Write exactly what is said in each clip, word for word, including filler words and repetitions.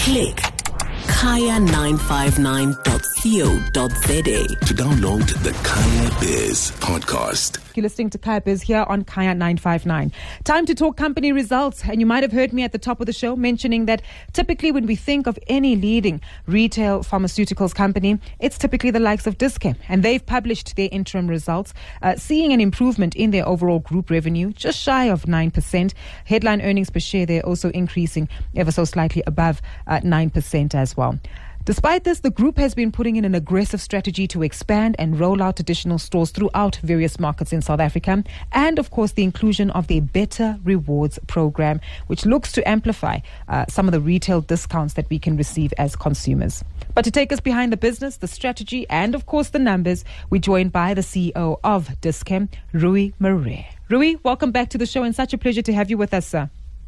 Click kaya nine five nine dot co dot za to download the Kaya Biz podcast. You're listening to Kaya Biz here on Kaya nine five nine. Time to talk company results. And you might have heard me at the top of the show mentioning that typically when we think of any leading retail pharmaceuticals company, it's typically the likes of Dis-Chem. And they've published their interim results, uh, seeing an improvement in their overall group revenue, just shy of nine percent. Headline earnings per share, they're also increasing ever so slightly above uh, nine percent as well. Despite this, the group has been putting in an aggressive strategy to expand and roll out additional stores throughout various markets in South Africa, and of course the inclusion of their Better Rewards program, which looks to amplify uh, some of the retail discounts that we can receive as consumers. But to take us behind the business, the strategy, and of course the numbers, we're joined by the C E O of Dis-Chem, Rui Morais. Rui, welcome back to the show, and such a pleasure to have you with us, sir.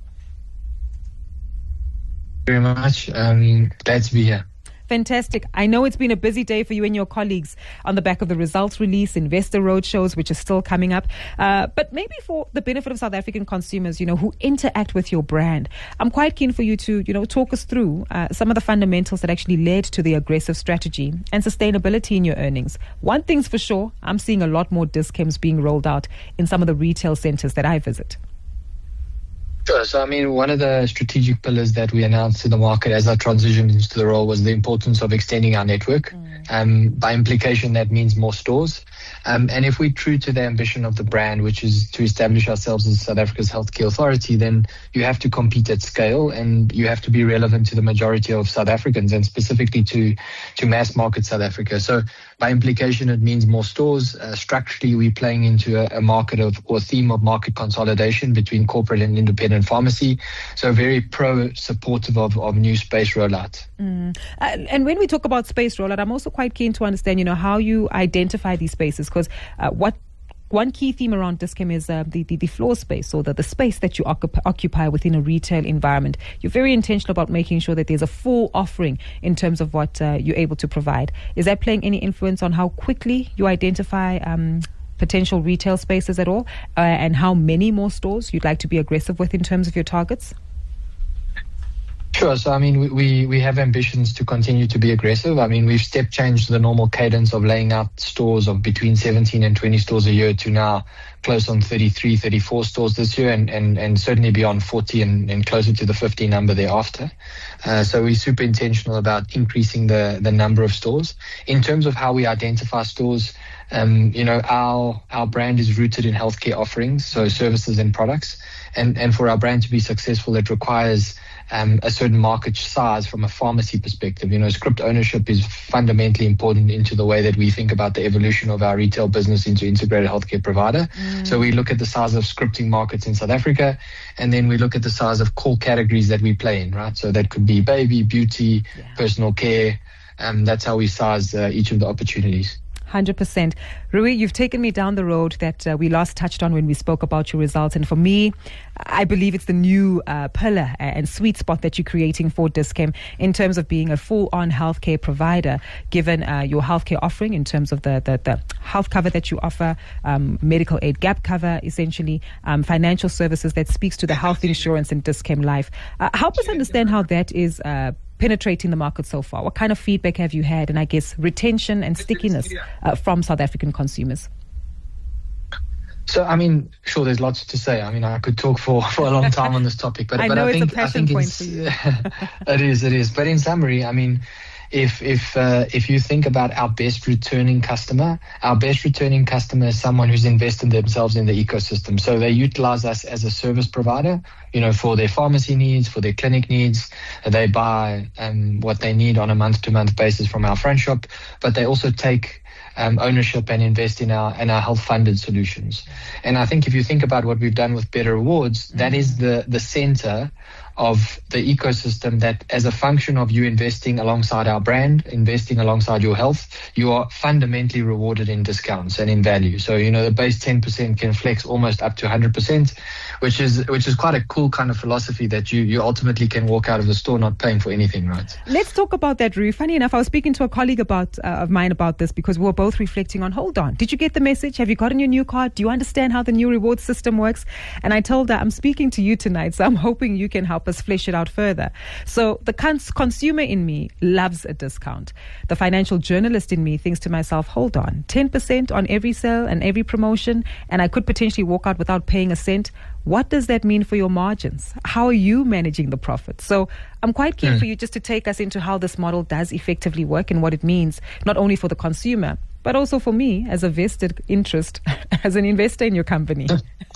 Very much. Um, glad to be here. Fantastic. I know it's been a busy day for you and your colleagues on the back of the results release, investor roadshows, which are still coming up. Uh, but maybe for the benefit of South African consumers, you know, who interact with your brand, I'm quite keen for you to, you know, talk us through uh, some of the fundamentals that actually led to the aggressive strategy and sustainability in your earnings. One thing's for sure, I'm seeing a lot more Dis-Chems being rolled out in some of the retail centers that I visit. Sure. So, I mean, one of the strategic pillars that we announced to the market as I transitioned into the role was the importance of extending our network. Mm. Um, by implication, that means more stores. Um, and if we're true to the ambition of the brand, which is to establish ourselves as South Africa's healthcare authority, then you have to compete at scale and you have to be relevant to the majority of South Africans and specifically to, to mass market South Africa. So by implication, it means more stores. Uh, structurally, we're playing into a, a market of or theme of market consolidation between corporate and independent pharmacy. So very pro-supportive of, of new space rollout. Mm. Uh, and when we talk about space rollout, I'm also quite keen to understand, you know, how you identify these spaces, because uh, what one key theme around Dis-Chem is uh, the, the, the floor space, or the, the space that you occupy, occupy within a retail environment. You're very intentional about making sure that there's a full offering in terms of what uh, you're able to provide. Is that playing any influence on how quickly you identify um, potential retail spaces at all, uh, and how many more stores you'd like to be aggressive with in terms of your targets? Sure. So, I mean, we, we have ambitions to continue to be aggressive. I mean, we've step changed the normal cadence of laying out stores of between seventeen and twenty stores a year to now close on thirty-three, thirty-four stores this year, and, and, and certainly beyond forty and, and closer to the fifty number thereafter. Uh, so we're super intentional about increasing the, the number of stores. In terms of how we identify stores, um, you know, our, our brand is rooted in healthcare offerings, so services and products. And, and for our brand to be successful, it requires Um, a certain market size from a pharmacy perspective. You know, script ownership is fundamentally important into the way that we think about the evolution of our retail business into integrated healthcare provider. Mm. So we look at the size of scripting markets in South Africa, and then we look at the size of core categories that we play in, right? So that could be baby, beauty, yeah. personal care. Um, that's how we size uh, each of the opportunities. one hundred percent. Rui, you've taken me down the road that uh, we last touched on when we spoke about your results. And for me, I believe it's the new uh, pillar and sweet spot that you're creating for Dis-Chem in terms of being a full-on healthcare provider, given uh, your healthcare offering in terms of the, the, the health cover that you offer, um, medical aid gap cover, essentially, um, financial services that speaks to the health insurance in Dis-Chem Life. Uh, help us understand how that is uh, penetrating the market so far. What kind of feedback have you had, and I guess retention and stickiness uh, from South African consumers? So, I mean, sure, there's lots to say. I mean, I could talk for, for a long time on this topic, but I but know I it's think a passion I think point it's, for you. it is, it is. But in summary, I mean, if if uh, if you think about our best returning customer, our best returning customer is someone who's invested themselves in the ecosystem. So they utilize us as a service provider, you know, for their pharmacy needs, for their clinic needs. They buy um, what they need on a month-to-month basis from our front shop, but they also take Um, ownership and invest in our in our health funded solutions. And I think if you think about what we've done with Better Rewards, that is the the center of the ecosystem that, as a function of you investing alongside our brand, investing alongside your health, you are fundamentally rewarded in discounts and in value. So, you know, the base ten percent can flex almost up to one hundred percent. which is which is quite a cool kind of philosophy that you you ultimately can walk out of the store not paying for anything, right? Let's talk about that, Rui. Funny enough, I was speaking to a colleague about uh, of mine about this because we were both reflecting on, hold on, did you get the message? Have you gotten your new card? Do you understand how the new reward system works? And I told her, I'm speaking to you tonight, so I'm hoping you can help us flesh it out further. So the cons- consumer in me loves a discount. The financial journalist in me thinks to myself, hold on, ten percent on every sale and every promotion, and I could potentially walk out without paying a cent. What does that mean for your margins? How are you managing the profit? So I'm quite keen mm. for you just to take us into how this model does effectively work and what it means, not only for the consumer, but also for me as a vested interest, as an investor in your company.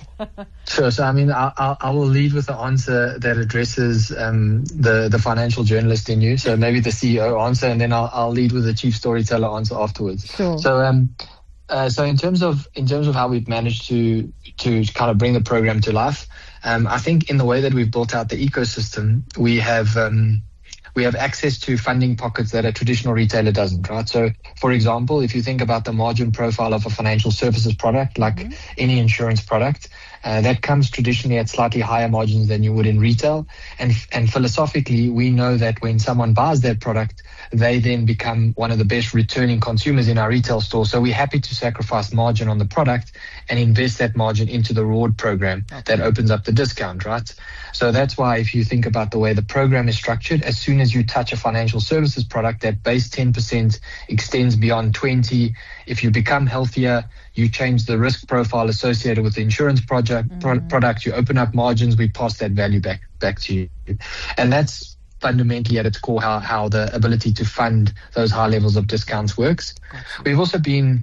Sure. So, I mean, I, I, I will lead with the answer that addresses um, the, the financial journalist in you. So maybe the C E O answer, and then I'll, I'll lead with the chief storyteller answer afterwards. Sure. So, um, uh, so in terms of in terms of how we've managed to to kind of bring the program to life, um, I think in the way that we've built out the ecosystem, we have um, we have access to funding pockets that a traditional retailer doesn't, right? So, for example, if you think about the margin profile of a financial services product, like mm-hmm. any insurance product, uh, that comes traditionally at slightly higher margins than you would in retail. And and philosophically, we know that when someone buys that product, they then become one of the best returning consumers in our retail store. So we're happy to sacrifice margin on the product and invest that margin into the reward program okay. that opens up the discount, right? So that's why if you think about the way the program is structured, as soon as you touch a financial services product, that base ten percent extends beyond twenty. If you become healthier, you change the risk profile associated with the insurance project mm-hmm. pro- product, you open up margins, we pass that value back, back to you. And that's fundamentally at its core how, how the ability to fund those high levels of discounts works. Gotcha. We've also been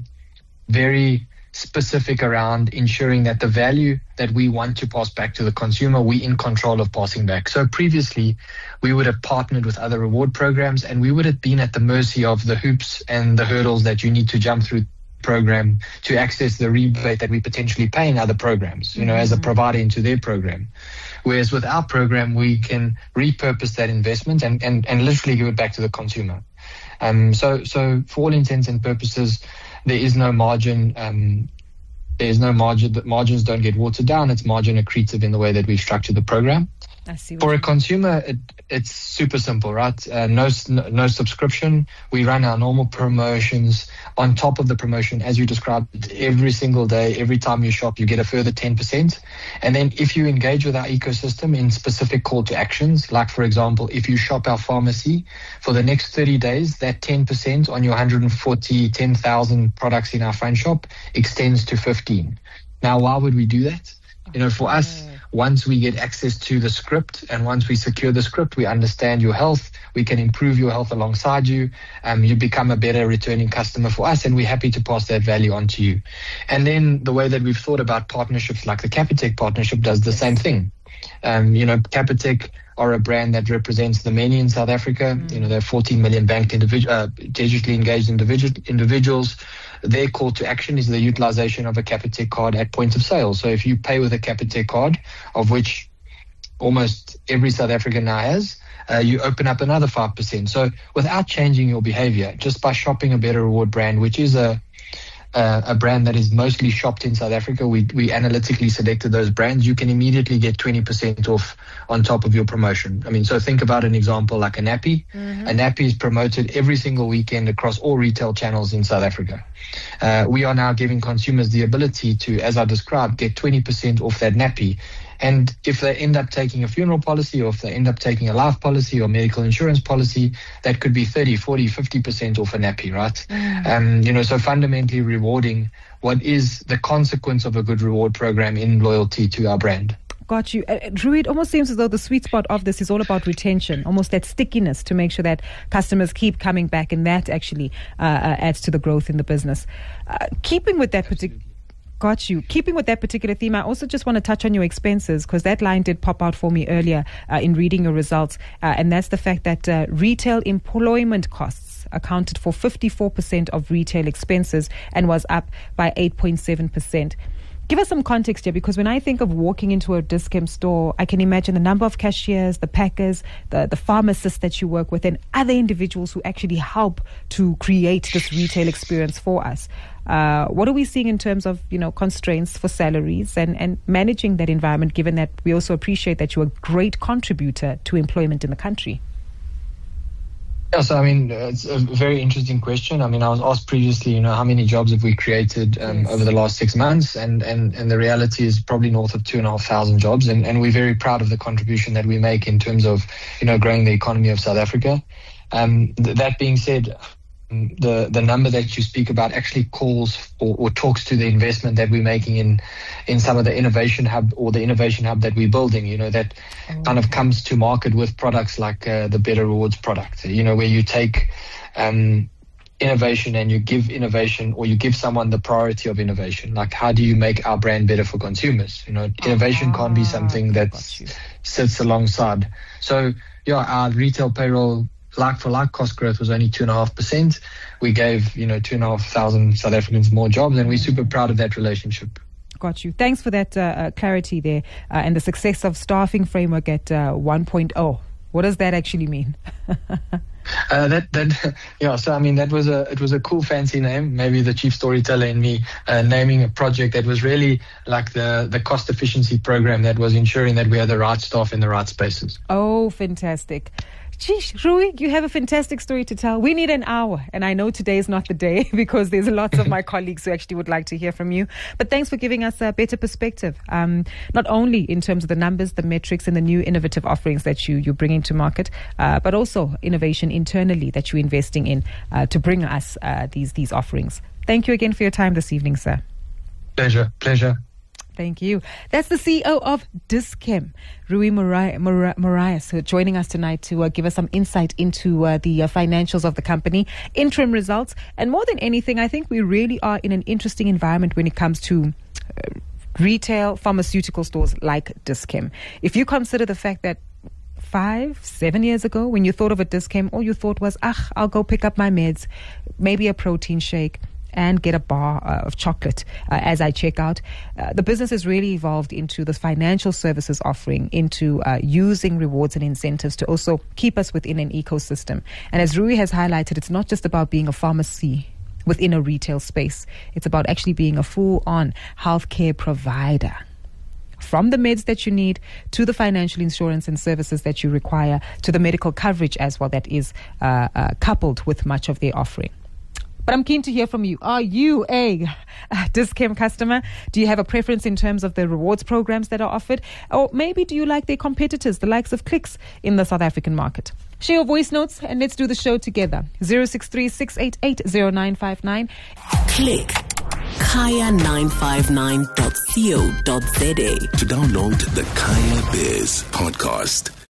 very specific around ensuring that the value that we want to pass back to the consumer, we in control of passing back. So previously, we would have partnered with other reward programs and we would have been at the mercy of the hoops and the hurdles that you need to jump through the program to access the rebate that we potentially pay in other programs, you know, mm-hmm. as a provider into their program. Whereas with our program, we can repurpose that investment and, and, and literally give it back to the consumer. Um, so, so for all intents and purposes, there is no margin. Um, there is no margin. The margins don't get watered down. It's margin accretive in the way that we've structured the program. I see. For a consumer, it, it's super simple, right? Uh, no, no subscription. We run our normal promotions on top of the promotion, as you described, every single day. Every time you shop, you get a further ten percent. And then if you engage with our ecosystem in specific call to actions, like, for example, if you shop our pharmacy for the next thirty days, that ten percent on your one hundred forty, ten thousand products in our front shop extends to fifteen. Now, why would we do that? You know, for us, once we get access to the script and once we secure the script, we understand your health. We can improve your health alongside you. Um, you become a better returning customer for us, and we're happy to pass that value on to you. And then the way that we've thought about partnerships, like the Capitec partnership, does the same thing. Um, you know, Capitec are a brand that represents the many in South Africa. Mm. You know, there are fourteen million banked individual, uh, digitally engaged individual, individuals. Their call to action is the utilization of a Capitec card at point of sale. So if you pay with a Capitec card, of which almost every South African now has, uh, you open up another five percent. So without changing your behavior, just by shopping a Better Reward brand, which is a Uh, a brand that is mostly shopped in South Africa, we we analytically selected those brands, you can immediately get twenty percent off on top of your promotion. I mean, so think about an example like a nappy. Mm-hmm. A nappy is promoted every single weekend across all retail channels in South Africa. Uh, we are now giving consumers the ability to, as I described, get twenty percent off that nappy. And if they end up taking a funeral policy, or if they end up taking a life policy or medical insurance policy, that could be thirty, forty, fifty percent off a nappy, right? Mm. Um, you know, so fundamentally rewarding what is the consequence of a good reward program in loyalty to our brand. Got you. Uh, Rui, it almost seems as though the sweet spot of this is all about retention, almost that stickiness to make sure that customers keep coming back, and that actually uh, uh, adds to the growth in the business. Uh, keeping with that particular... Got you. Keeping with that particular theme, I also just want to touch on your expenses, because that line did pop out for me earlier uh, in reading your results. Uh, and that's the fact that uh, retail employment costs accounted for fifty-four percent of retail expenses and was up by eight point seven percent. Give us some context here, because when I think of walking into a Dis-Chem store, I can imagine the number of cashiers, the packers, the, the pharmacists that you work with, and other individuals who actually help to create this retail experience for us. Uh, what are we seeing in terms of, you know, constraints for salaries and, and managing that environment, given that we also appreciate that you're a great contributor to employment in the country? Yeah, so I mean, it's a very interesting question. I mean, I was asked previously, you know, how many jobs have we created um, yes. over the last six months? And, and, and the reality is probably north of two and a half thousand jobs. And, and we're very proud of the contribution that we make in terms of, you know, growing the economy of South Africa. Um, th- that being said, the the number that you speak about actually calls or, or talks to the investment that we're making in in some of the innovation hub or the innovation hub that we're building, you know, that oh. kind of comes to market with products like uh, the Better Rewards product, you know, where you take um, innovation and you give innovation, or you give someone the priority of innovation. Like, how do you make our brand better for consumers? You know, innovation ah, can't be something that sits alongside. So, yeah, our retail payroll like for like cost growth was only two and a half percent. We gave, you know, two and a half thousand South Africans more jobs, and we're super proud of that relationship. Got you. Thanks for that uh, uh, clarity there, uh, and the success of staffing framework at uh, one point oh. What does that actually mean? uh, that that yeah. So I mean, that was a it was a cool fancy name. Maybe the chief storyteller in me uh, naming a project that was really like the the cost efficiency program that was ensuring that we had the right staff in the right spaces. Oh, fantastic. Geez, Rui, you have a fantastic story to tell. We need an hour, and I know today is not the day because there's lots of my colleagues who actually would like to hear from you. But thanks for giving us a better perspective, um, not only in terms of the numbers, the metrics, and the new innovative offerings that you, you're bringing to market, uh, but also innovation internally that you're investing in uh, to bring us uh, these, these offerings. Thank you again for your time this evening, sir. Pleasure, pleasure. Thank you. That's the C E O of Dis-Chem, Rui Morai- Mora- Morais, who joining us tonight to uh, give us some insight into uh, the uh, financials of the company, interim results, and more than anything, I think we really are in an interesting environment when it comes to uh, retail pharmaceutical stores like Dis-Chem. If you consider the fact that five, seven years ago, when you thought of a Dis-Chem, all you thought was, ah, I'll go pick up my meds, maybe a protein shake, and get a bar uh, of chocolate uh, as I check out. Uh, the business has really evolved into this financial services offering, into uh, using rewards and incentives to also keep us within an ecosystem. And as Rui has highlighted, it's not just about being a pharmacy within a retail space. It's about actually being a full-on healthcare provider. From the meds that you need, to the financial insurance and services that you require, to the medical coverage as well that is uh, uh, coupled with much of their offering. But I'm keen to hear from you. Are you a, a Dis-Chem customer? Do you have a preference in terms of the rewards programs that are offered? Or maybe do you like their competitors, the likes of Clicks, in the South African market? Share your voice notes and let's do the show together. zero six three, six eight eight, zero nine five nine. Click kaya nine five nine dot co dot za to download the Kaya Biz podcast.